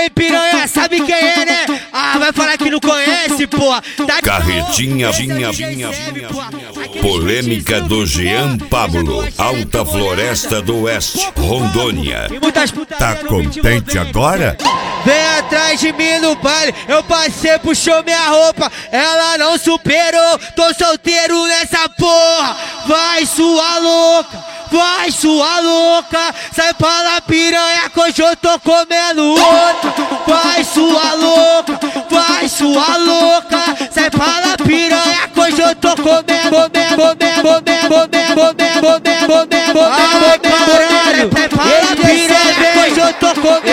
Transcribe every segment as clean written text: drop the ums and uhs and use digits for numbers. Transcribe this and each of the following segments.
piranha, sabe quem é, né? Ah, vai falar que não conhece, porra. Tá... Carretinha, polêmica do Jean Pablo, Alta Floresta do Oeste, Rondônia. Tá contente agora? Vem atrás de mim no baile, eu passei, puxou minha roupa, ela não superou, tô solteiro nessa porra. Vai sua louca, vai sua louca, sai pra lá piranha que hoje eu tô comendo outra. Vai sua louca, vai sua louca, sai pra lá piranha que hoje eu tô comendo, ai caralho, sai pra lá piranha que hoje eu tô comendo,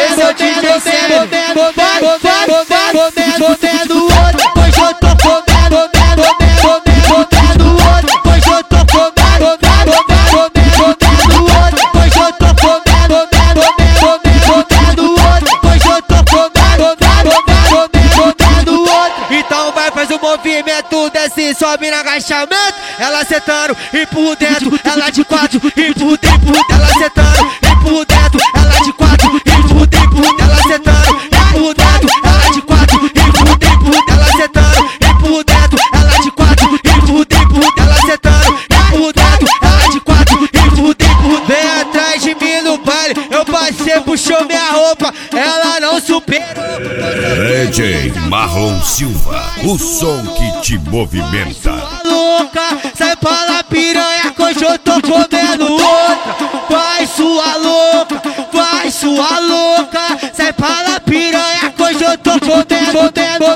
então vai, faz o movimento, desce, sobe no agachamento. Ela sentando e por dentro, ela de quatro e por dentro. Ela sentando e por dentro, ela de quatro e por dentro. Ela sentando e por dentro, ela de quatro e por dentro. Ela sentando e por dentro, ela de quatro e por dentro. Ela sentando e por dentro, ela de quatro e por dentro. Vem atrás de mim no baile, eu passei, puxou minha roupa, ela não superou. DJ Marlon Silva, o som que te movimenta. Louca, sai pra lá piranha que hoje eu tô comendo outra. Vai sua louca, vai sua louca, sai pra lá piranha que hoje eu tô comendo,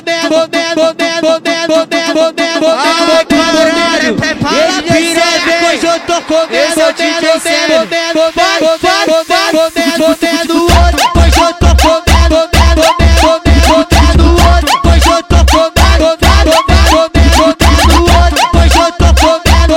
ai caralho, sai pra lá piranha que hoje eu tô comendo, esse é o DJ sério. Vai comendo outra, hoje eu tô comendo outra, hoje eu tô comendo outra, hoje eu tô comendo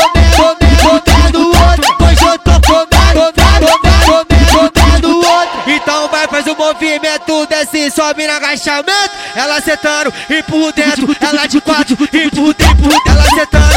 outra. Então vai, faz o movimento, desce, sobe no agachamento. Ela sentando e por dentro, ela de quatro e por dentro. Ela sentando